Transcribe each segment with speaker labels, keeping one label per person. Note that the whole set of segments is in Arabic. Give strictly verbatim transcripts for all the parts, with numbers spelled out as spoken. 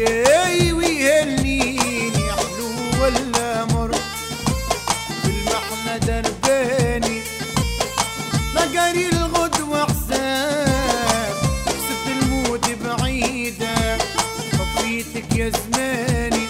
Speaker 1: جاي ويهنيني حلو ولا مر بالمحنى درباني مجاري الغدوة حساب حسبت الموت بعيدة طفيتك يا زماني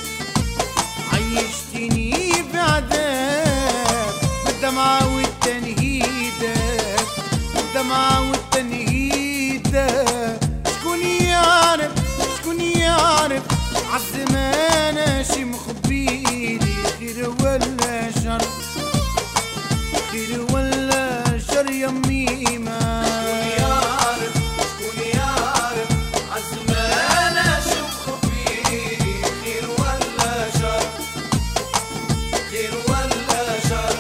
Speaker 1: عيشتني بعذاب بالدمعة والتنهيدة بالدمعة والتنهيدة شكون يعرف شكون يعرف عالزمان شي مخبيلي خير ولا شر خير ولا شر يا ميمة
Speaker 2: شكون يعرف شكون يعرف عالزمان شي مخبيلي خير ولا شر خير ولا شر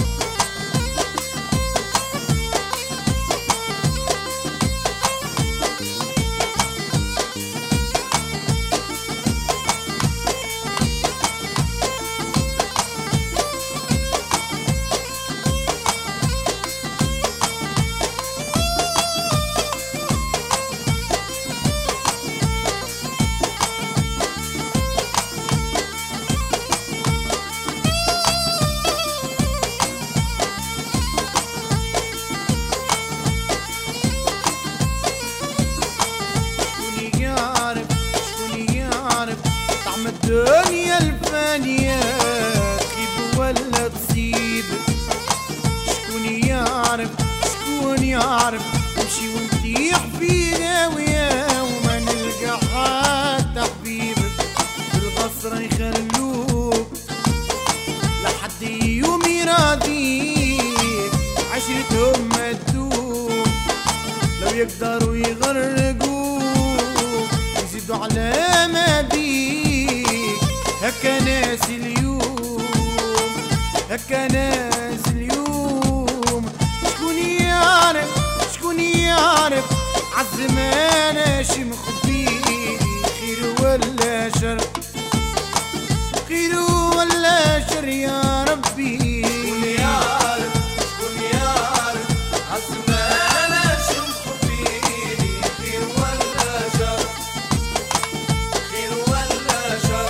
Speaker 1: الدنيا الفانية تخيب ولا تصيب شكون يعرف شكون يعرف نمشي ونطيح فينا وياه وما نلقى حتى حبيب بالغصرة يخلوك لحد يوم يراضيك عشرتهم ما تدوم لو يقدروا يغرقوك يزيدوا على ما بيك هكا ناس اليوم هكا ناس اليوم شكون يعرف شكون يعرف عالزمان شي مخبيلي خير ولا شر خير ولا شر يا ربي
Speaker 2: شكون يعرف شكون يعرف عالزمان شي مخبيلي خير ولا شر خير ولا شر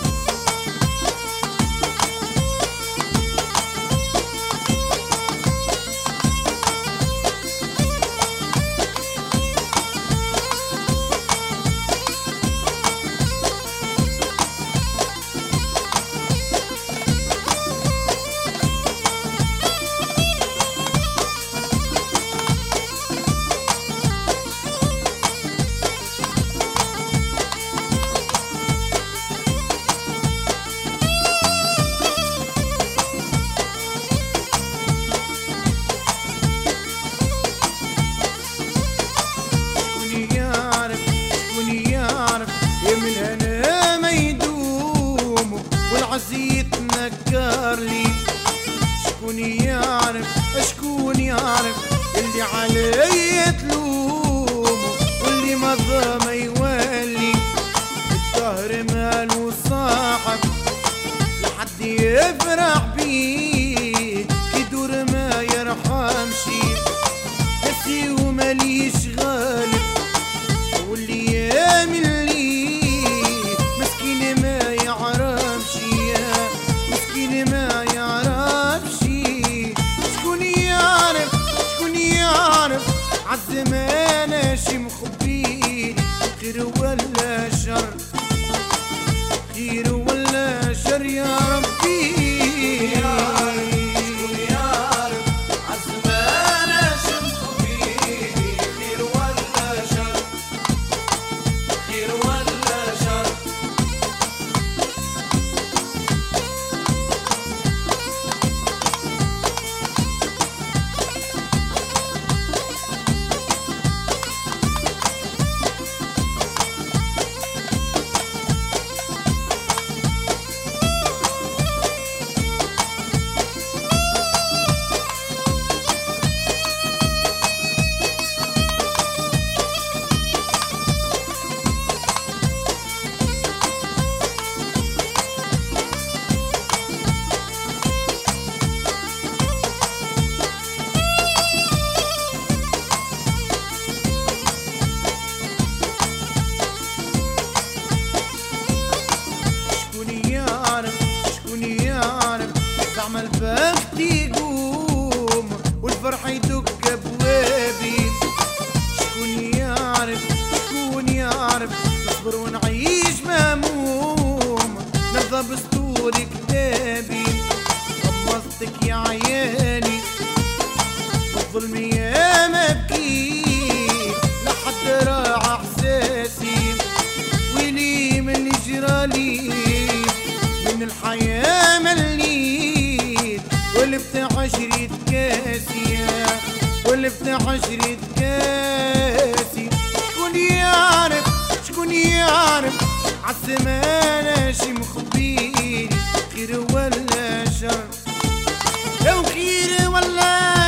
Speaker 1: والعزيت نكر لي شكون يعرف شكون يعرف اللي علي تلوم واللي مضى ما يولي الدهر مالو صاحب لحد يفرح بيه يدور ما يرحمش نفسي وماليش غالب واللي يامن لي مسكين ما يعرفش مسكين ما يعرفش شكون يعرف شكون يعرف عالزمان شي مخبيلي خير ولا شر خير ولا شر يا ربي
Speaker 2: شكون يعرف عالزمان شي مخبيلي خير ولا
Speaker 1: الحياة ما بكيت لحد راح احساسي، ولي من اللي جرالي من الحياة مليت، ولفت عشرة كاسية ولفت عشرة كاسي. شكون يعرف شكون يعرف عالزمان شي مخبيني خير ولا شر، لو خير ولا